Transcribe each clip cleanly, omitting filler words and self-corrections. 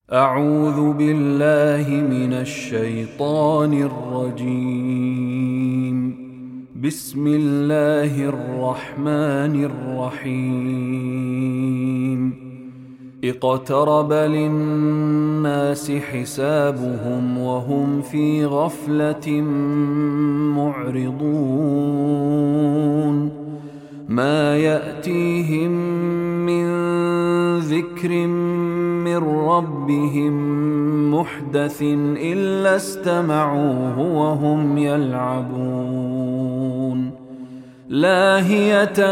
أعوذ بالله من الشيطان الرجيم. بسم الله الرحمن الرحيم. اقترب للناس حسابهم وهم في غفلة معرضون. ما يأتيهم من ذكر من ربهم محدث إلا استمعوه وهم يلعبون. لاهية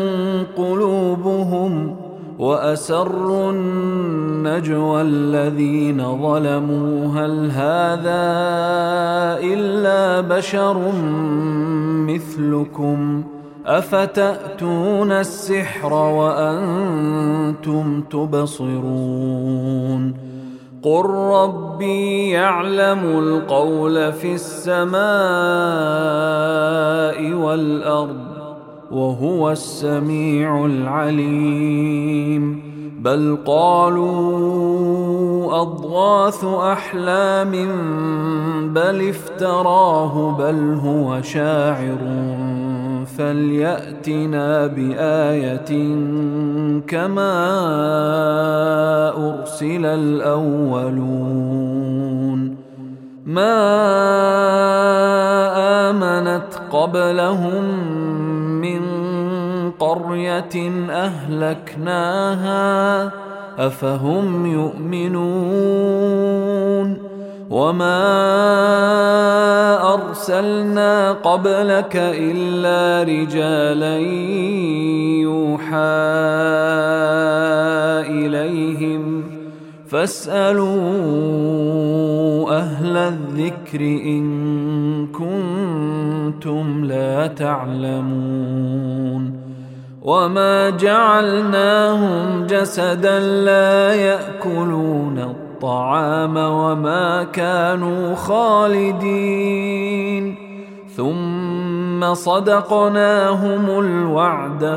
قلوبهم وأسروا النجوى الذين ظلموا هل هذا إلا بشر مثلكم أفتأتون السحر وأنتم تبصرون. قل ربي يعلم القول في السماء والأرض وهو السميع العليم. بل قالوا أضغاث أحلام بل افتراه بل هو شاعر فليأتنا بآية كما أرسل الأولون. ما آمنت قبلهم من قرية أهلكناها أفهم يؤمنون. وما أرسلنا قبلك إلا رجالا يوحى إليهم فاسألوا أهل الذكر إن كنتم لا تعلمون. وما جعلناهم جسدا لا يأكلون الطعام وما كانوا خالدين. ثم صدقناهم الوعد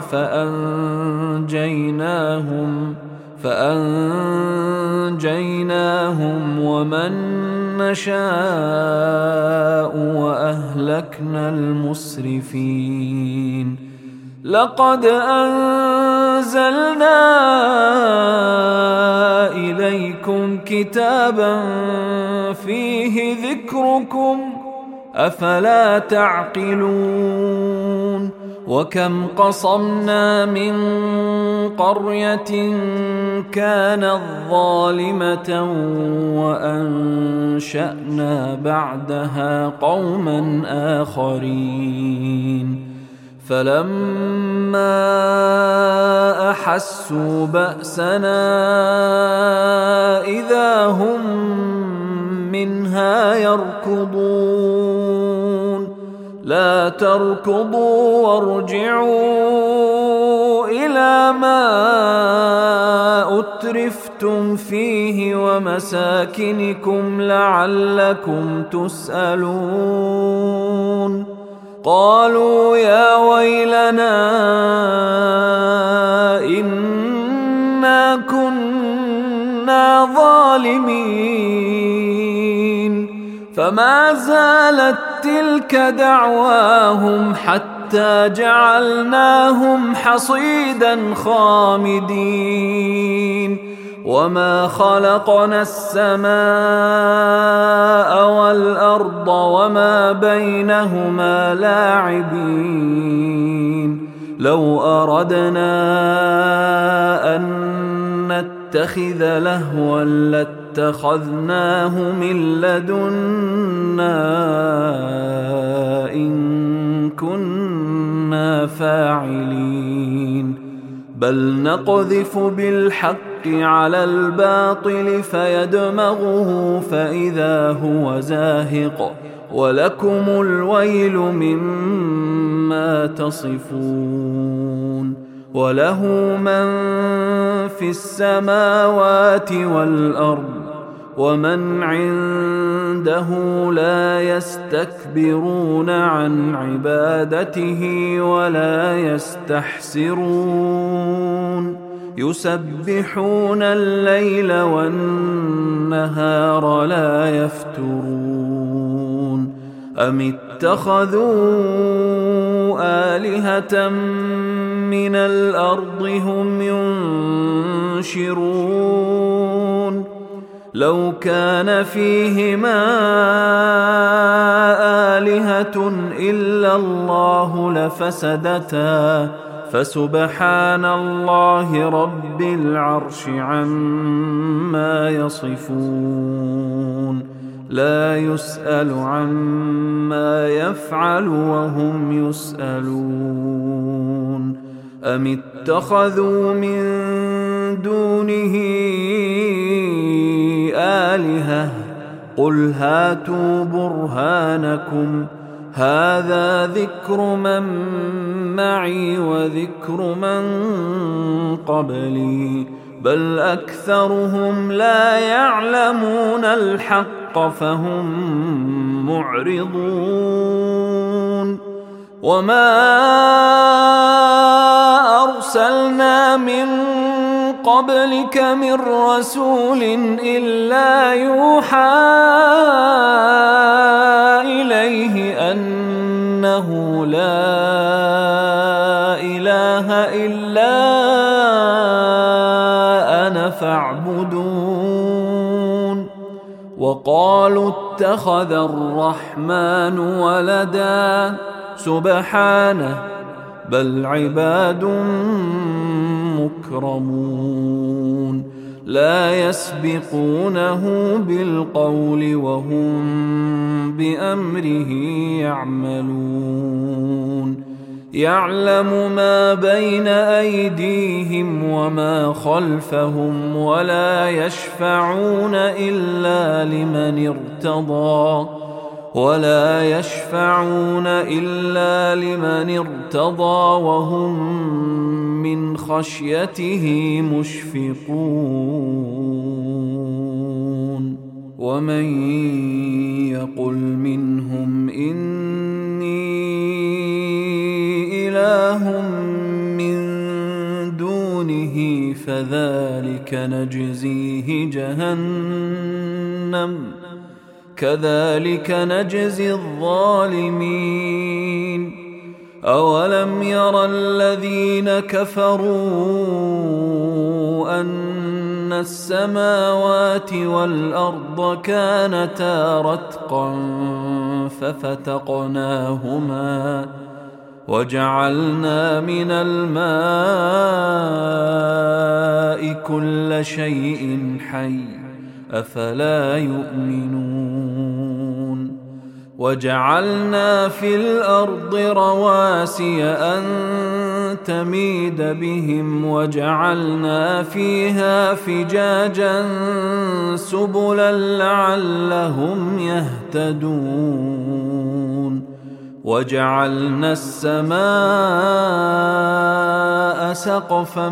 فأنجيناهم ومن نشاء وأهلكنا المسرفين. لقد أنزلنا إليكم كتابا فيه ذكركم أفلا تعقلون. وكم قصمنا من قرية كانت ظالمة وأنشأنا بعدها قوما آخرين. فلما أحسوا بأسنا إذا هم منها يركضون. لا تركضوا وارجعوا إلى ما أترفتم فيه ومساكنكم لعلكم تسألون. قالوا يا ويلنا إنا كنا ظالمين. فما زالت تلك دعواهم حتى جعلناهم حصيدا خامدين. وما خلقنا السماء والأرض وما بينهما لاعبين. لو أردنا أن نتخذ لهوا لاتخذناه من لدنا إن كنا فاعلين. بل نقذف بالحق على الباطل فيدمغه فإذا هو زاهق ولكم الويل مما تصفون. وله من في السماوات والأرض ومن عنده لا يستكبرون عن عبادته ولا يستحسرون. يسبحون الليل والنهار لا يفترون أم اتخذوا آلهة من الأرض هم ينشرون لو كان فيهما آلهة إلا الله لفسدتا فسبحان الله رب العرش عما يصفون لا يسأل عما يفعل وهم يسألون أم اتخذوا من دونه آلهة قل هاتوا برهانكم هذا ذكر من معي وذكر من قبلي بل أكثرهم لا يعلمون الحق فهم معرضون وما أرسلنا من قبلك من رسول إلا يوحى إليه أنه لا إله إلا أنا فاعبدون وقالوا اتخذ الرحمن ولدا سبحانه بل عباد مكرمون لا يسبقونه بالقول وهم بأمره يعملون يعلم ما بين أيديهم وما خلفهم ولا يشفعون إلا لمن ارتضى وهم من خشيته مشفقون ومن يقل منهم إني إله من دونه فذلك نجزيه جهنم كذلك نجزي الظالمين أولم ير الذين كفروا أن السماوات والأرض كانتا رتقا ففتقناهما وجعلنا من الماء كل شيء حي أفلا يؤمنون وجعلنا في الأرض رواسي أن تميد بهم وجعلنا فيها فجاجا سبلا لعلهم يهتدون وجعلنا السماء سقفا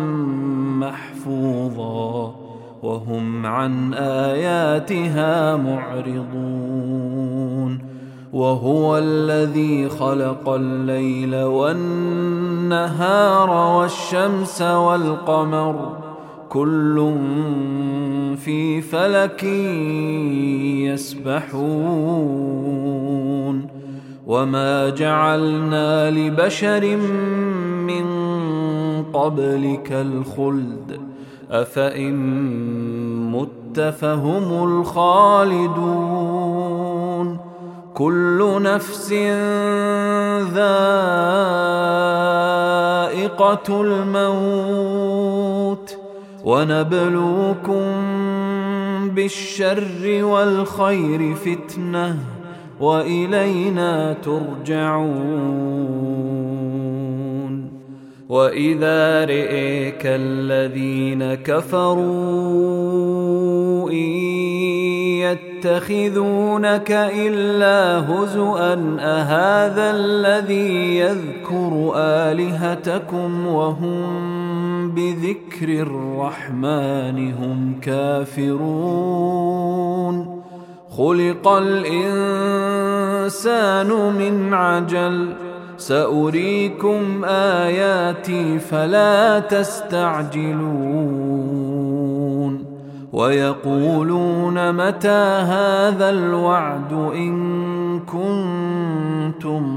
محفوظا وهم عن آياتها معرضون وهو الذي خلق الليل والنهار والشمس والقمر كل في فلك يسبحون وما جعلنا لبشر من قبلك الخلد أفإن مت فهم الخالدون كل نفس ذائقة الموت ونبلوكم بالشر والخير فتنة وإلينا ترجعون وإذا رئيك الذين كفروا إن يتخذونك إلا هزؤا أهذا الذي يذكر آلهتكم وهم بذكر الرحمن هم كافرون خلق الإنسان من عجل سأريكم آياتي فلا تستعجلون ويقولون متى هذا الوعد إن كنتم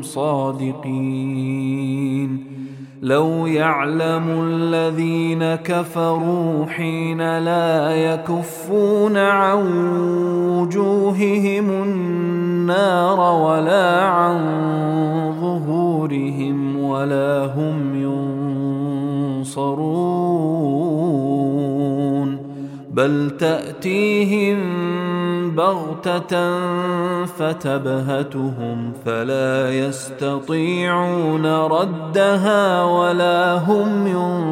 صادقين لو يعلم الذين كفروا حين لا يكفون عن وجوههم النار ولا عن ظهورهم ولا هم ينصرون بل تأتيهم بغتة فتبهتهم فلا يستطيعون ردها ولا هم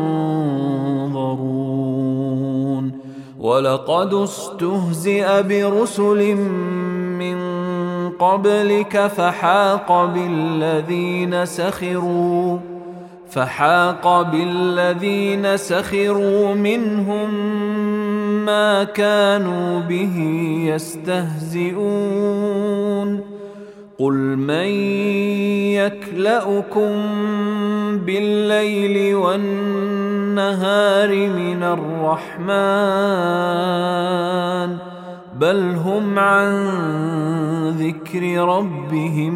ينظرون ولقد استهزئ برسل من قبلك فحاق بالذين سخروا منهم ما كانوا به يستهزئون قل من يكلؤكم بالليل والنهار من الرحمن بل هم عن ذكر ربهم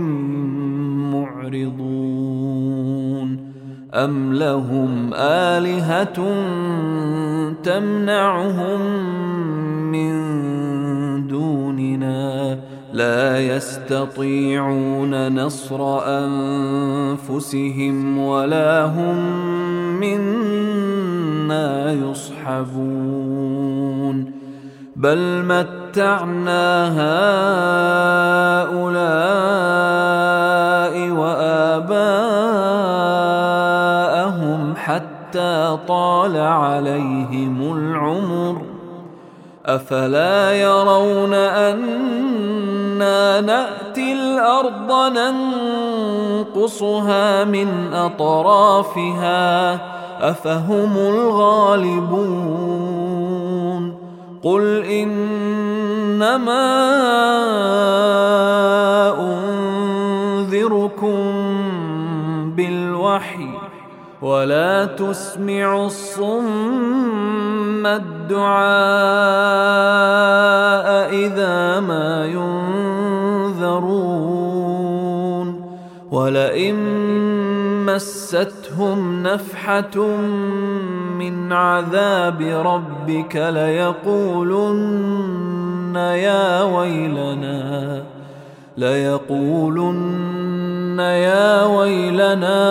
معرضون أم لهم آلهة تمنعهم من دوننا لا يستطيعون نصر أنفسهم ولا هم منا يصحبون بل متعنا هؤلاء وآباءهم حتى طال عليهم العمر أفلا يرون أنا نأتي الأرض ننقصها من أطرافها أفهم الغالبون قل إنما أنذركم بالوحي ولا تسمع الصم الدعاء إذا ما ينذرون ولئن مستهم نفحة من عذاب ربك ليقولن يا ويلنا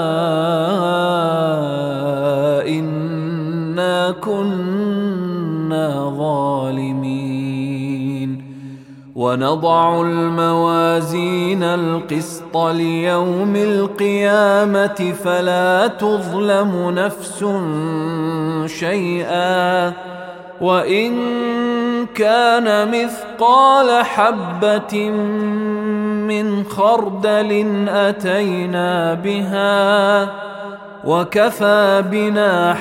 إنا كنا ظالمين ونضع الموازين القسط ليوم القيامة فلا تظلم نفس شيئا وإن كان مثقال حبة من خردل أتينا بها وكفى بنا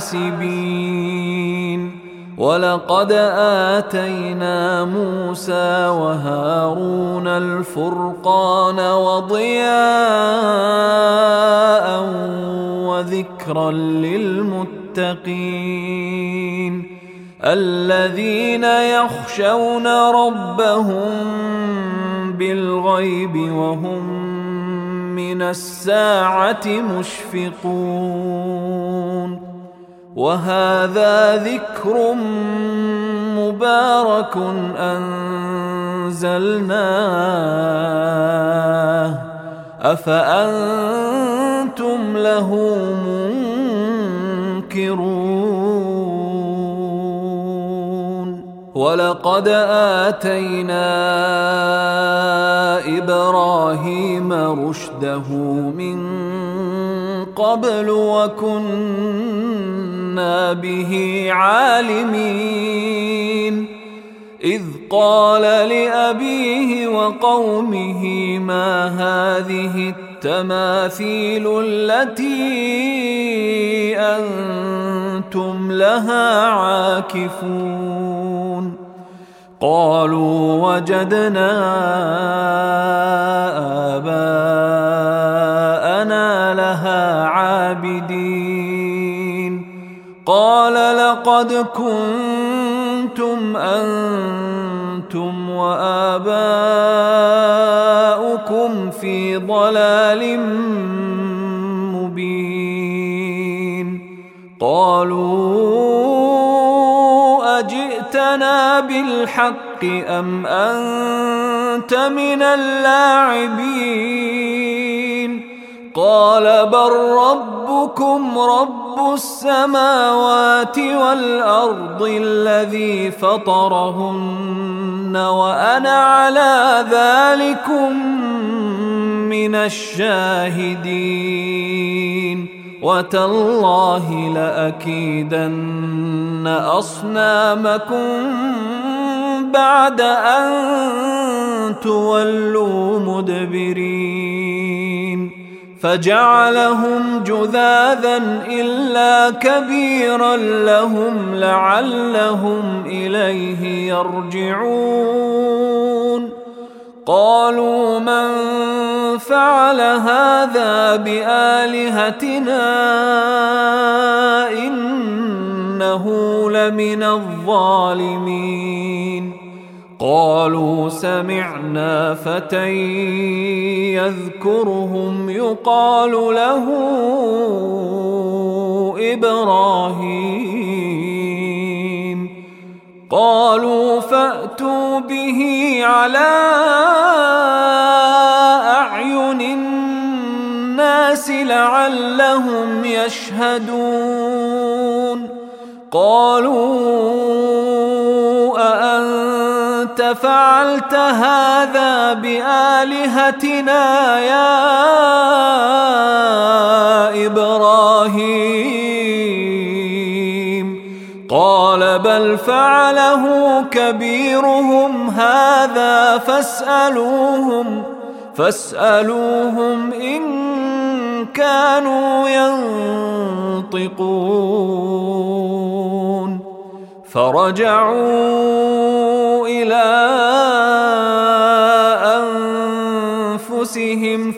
حاسبين ولقد آتينا موسى وهارون الفرقان وضياء وذكرا للمتقين الذين يخشون ربهم بالغيب وهم من الساعة مشفقون وهذا ذكر مبارك أنزلناه أفأنتم له منكرون ولقد آتينا إبراهيم رشده من قبل وكنا به عالمين إذ قال لأبيه وقومه ما هذه التماثيل التي أنتم لها عاكفون قالوا وجدنا آباءنا عابدين قال لقد كنتم أنتم وآباؤكم في ضلال مبين قالوا أجئتنا بالحق أم أنت من اللاعبين قال بل ربكم رب السماوات والأرض الذي فطرهن وأنا على ذلكم من الشاهدين وتالله لأكيدن أصنامكم بعد أن تولوا مدبرين فجعلهم جذاذا إلا كبيرا لهم لعلهم إليه يرجعون قالوا من فعل هذا بآلهتنا إنه لمن الظالمين قالوا سمعنا فتى يذكرهم يقال له إبراهيم قالوا فأتوا به على أعين الناس لعلهم يشهدون قالوا أأنت فعلت هذا بآلهتنا يا إبراهيم قال بل فعله كبيرهم هذا فاسألوهم إن كانوا ينطقون فرجعوا إلى أنفسهم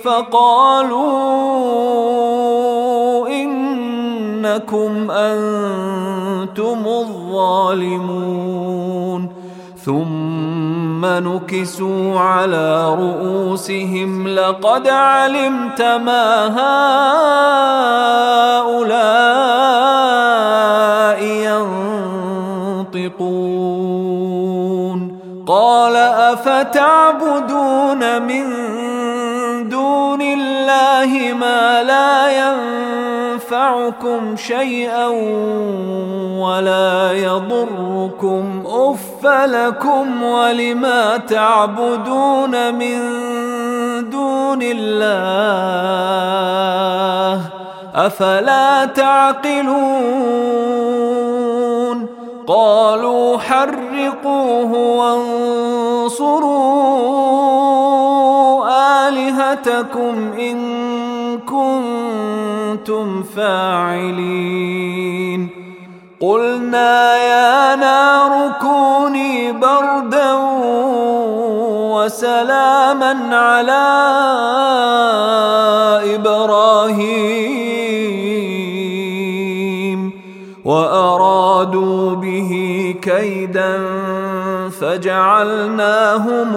فقالوا إنكم أنتم الظالمون ثم نكسوا على رؤوسهم لقد علمت ما هؤلاء ينطقون قال أفتعبدون من دون الله ما لا ينفعكم شيئا ولا يضركم أف لكم ولما تعبدون من دون الله أفلا تعقلون قالوا حرقوه وانصروا آلهتكم إن كنتم فاعلين قلنا يا نار كوني بردا وسلاما على إبراهيم وأرادوا به كيدا فجعلناهم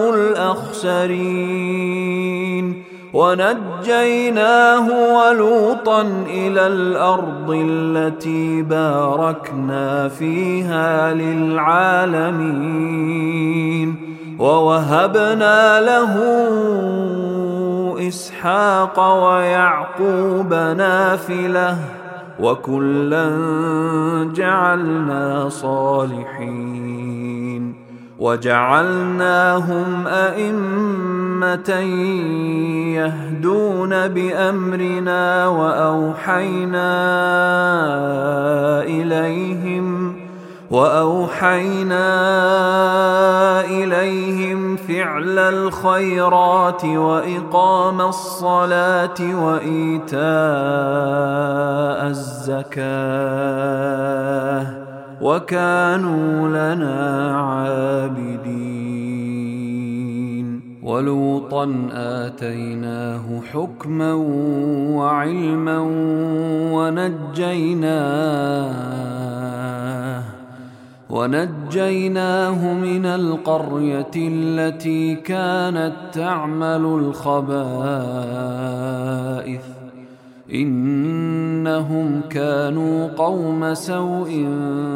الأخسرين ونجيناه ولوطا إلى الأرض التي باركنا فيها للعالمين ووهبنا له إسحاق ويعقوب نافلة وكلا جعلنا صالحين وجعلناهم أئمة يهدون بأمرنا وأوحينا إليهم فعل الخيرات وإقام الصلاة وإيتاء الزكاة وكانوا لنا عابدين ولوطا آتيناه حكما وعلما ونجيناه من القرية التي كانت تعمل الخبائث إنهم كانوا قوم سوء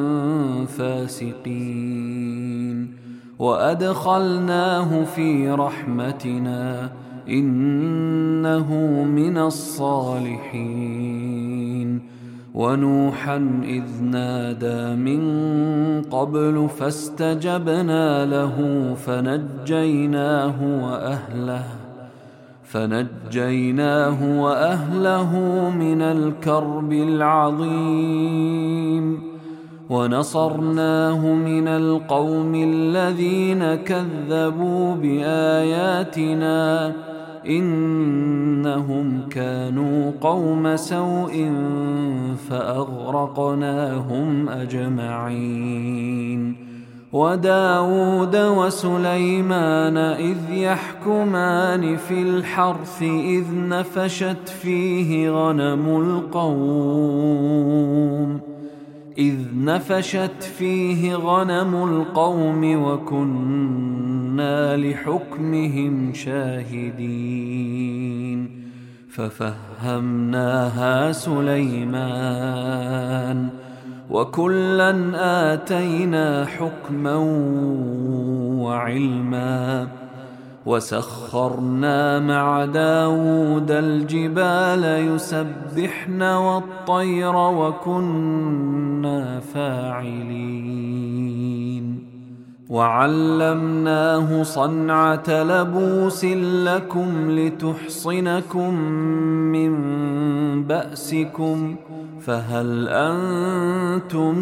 فاسقين وأدخلناه في رحمتنا إنه من الصالحين ونوحا إذ نادى من قبل فاستجبنا له فنجيناه وأهله من الكرب العظيم ونصرناه من القوم الذين كذبوا بآياتنا إنهم كانوا قوم سوء فأغرقناهم أجمعين وداود وسليمان إذ يحكمان في الحرث إذ نفشت فيه غنم القوم وكنا لحكمهم شاهدين ففهمناها سليمان وكلا آتينا حكما وعلما وسخرنا مع داود الجبال يسبحن والطير وكنا فاعلين وعلمناه صنعة لبوس لكم لتحصنكم من بأسكم فهل أنتم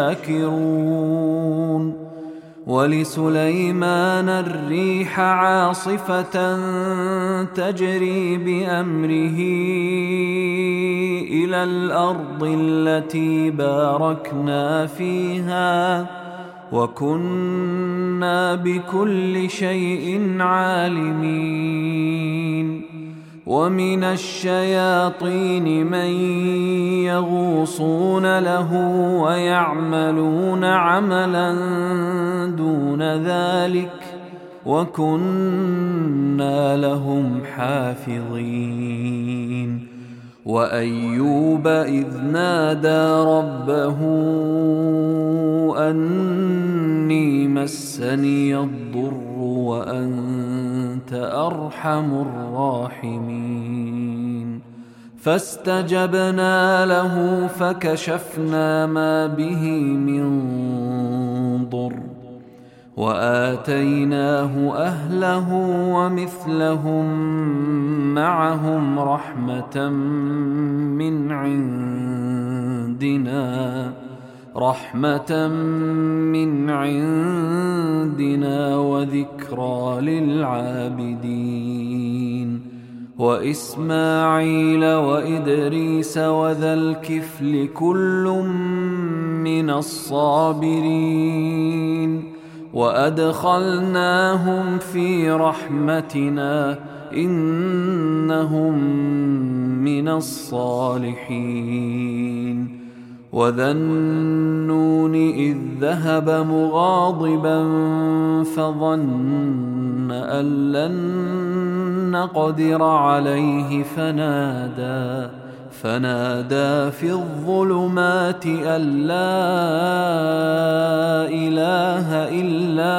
شاكرون ولسليمان الريح عاصفة تجري بأمره إلى الأرض التي باركنا فيها وكنا بكل شيء عالمين ومن الشياطين من يغوصون له ويعملون عملا دون ذلك وكنا لهم حافظين وأيوب إذ نادى ربه أني مسني الضر وأنت أرحم الراحمين فاستجبنا له فكشفنا ما به من ضر وآتيناه أهله ومثلهم معهم رحمة من عندنا وذكرى للعابدين وإسماعيل وإدريس وذا الكفل كل من الصابرين وأدخلناهم في رحمتنا إنهم من الصالحين وذا النون إذ ذهب مغاضبا فظن أن لن نقدر عليه فنادى في الظلمات أن لا إله إلا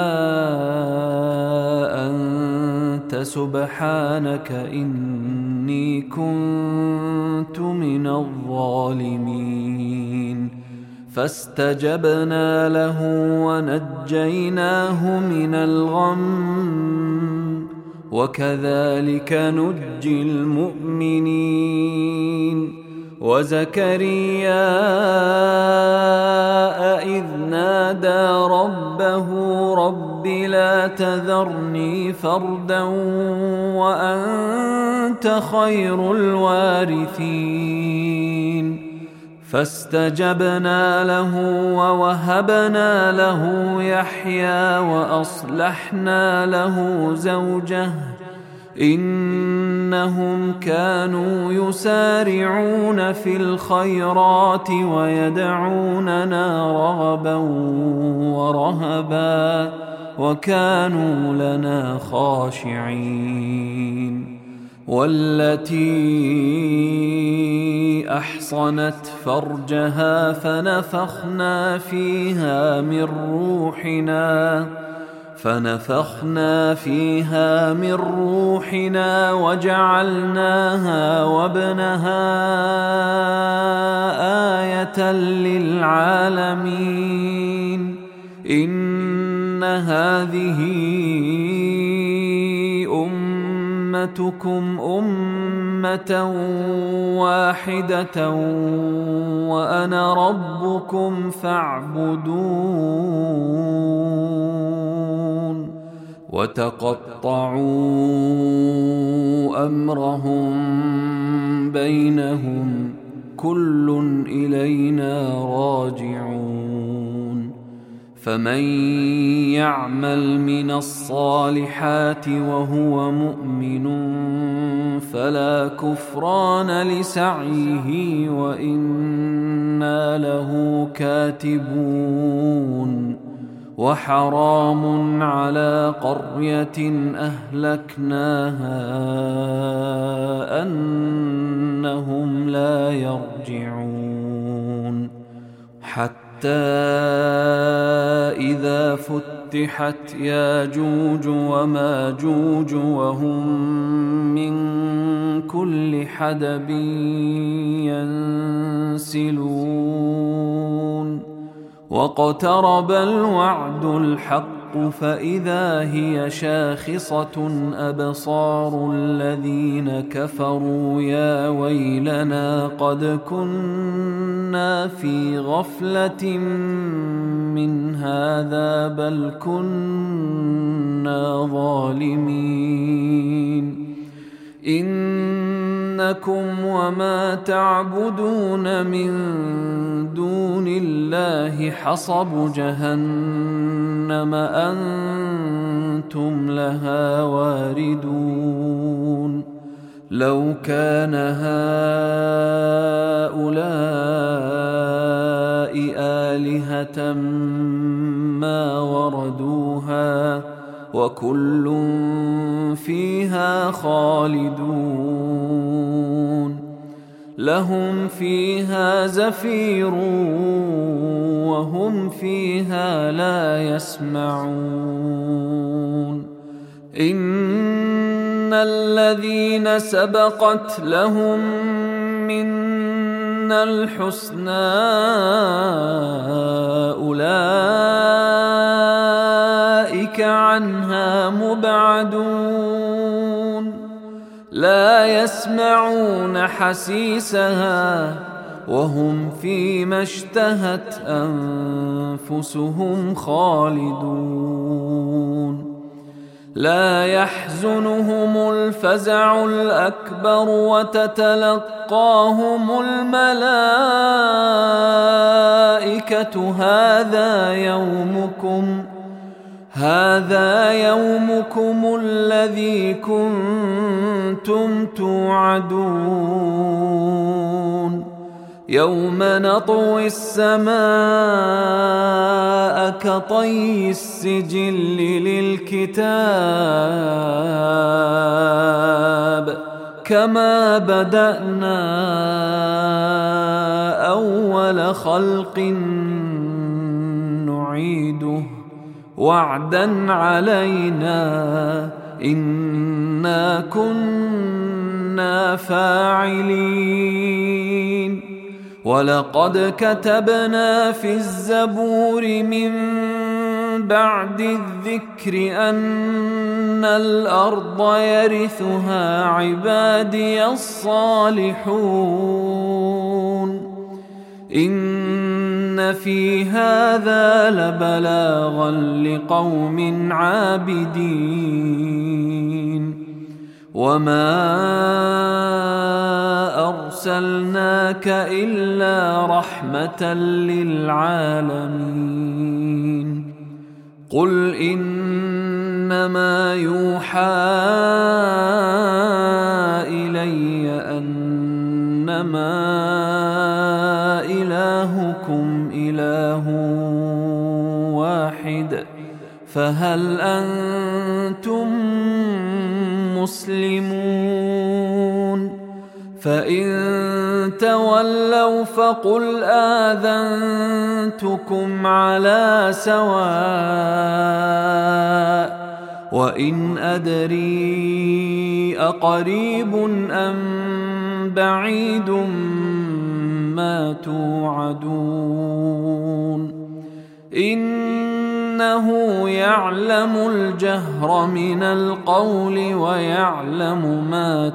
أنت سبحانك إني كنت من الظالمين فاستجبنا له ونجيناه من الغم وكذلك نجي المؤمنين وزكريا إذ نادى ربه رب لا تذرني فردا وأنت خير الوارثين فاستجبنا له ووهبنا له يحيى وأصلحنا له زوجه إنهم كانوا يسارعون في الخيرات ويدعوننا رغبا ورهبا وكانوا لنا خاشعين. والتي أحصنت فرجها فنفخنا فيها من روحنا وجعلناها وابنها آية للعالمين. إن هذه أمتكم أمة واحدة وأنا ربكم فاعبدون. وتقطعوا أمرهم بينهم كل إلينا راجعون. فمن يعمل من الصالحات وهو مؤمن فلا كفران لسعيه وإنا له كاتبون. وحرام على قرية أهلكناها أنهم لا يرجعون. حتى إذا فتحت ياجوج وماجوج وهم من كل حدب ينسلون. واقترب الوعد الحق فإذا هي شاخصة أبصار الذين كفروا يا ويلنا قد كنا في غفلة من هذا بل كنا ظالمين. إنكم وما تعبدون من دون الله حصب جهنم أنتم لها واردون. لو كان هؤلاء آلهة ما وردوها وكل فيها خالدون. لهم فيها زفير وهم فيها لا يسمعون. إن الذين سبقت لهم منا الحسنى أولئك عنها مبعدون. لا يسمعون حسيسها وهم فيما اشتهت أنفسهم خالدون. لا يحزنهم الفزع الأكبر وتتلقاهم الملائكة هذا يومكم الذي كنتم توعدون. يوم نطوي السماء كطي السجل للكتاب كما بدأنا أول خلق نعيده وعدا علينا إنا كنا فاعلين. ولقد كتبنا في الزبور من بعد الذكر أن الأرض يرثها عبادي الصالحون. إن في هذا لبلاغا لقوم عابدين. وما أرسلناك إلا رحمة للعالمين قل إنما يوحى إلي أنما إلهكم إله واحد فهل أنتم مسلمون فإن تولوا فقل آذنتكم على سواء وإن أدري أقريب أم بعيد ما توعدون إنه يعلم الجهر من القول ويعلم ما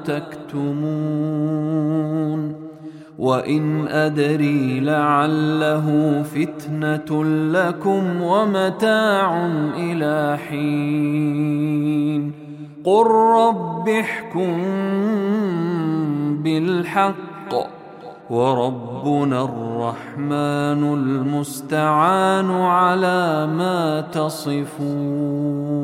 تكتمون وإن أدري لعله فتنة لكم ومتاع إلى حين قل رب احكم بالحق وربنا الرحمن المستعان على ما تصفون.